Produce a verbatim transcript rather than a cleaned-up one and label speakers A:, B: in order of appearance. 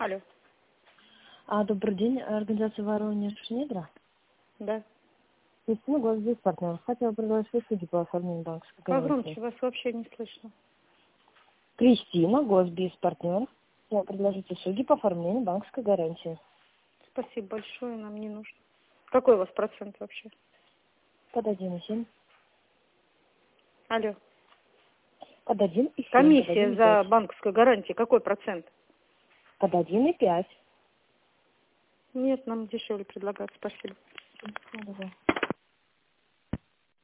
A: Алло.
B: А, добрый день, организация Воронеж Недра.
A: Да.
B: Кристина, Госбиз партнер. Хотела предложить свои услуги по оформлению банковской гарантии.
A: Погромче, вас вообще не слышно.
B: Кристина, Госбиз партнер. Хотела предложить услуги по оформлению банковской гарантии.
A: Спасибо большое, нам не нужно. Какой у вас процент вообще?
B: Под один и семь.
A: Алло.
B: Под один и семь.
A: Комиссия за банковскую гарантию, какой процент?
B: Под один и пять.
A: Нет, нам дешевле предлагают, спасибо.
B: Спасибо.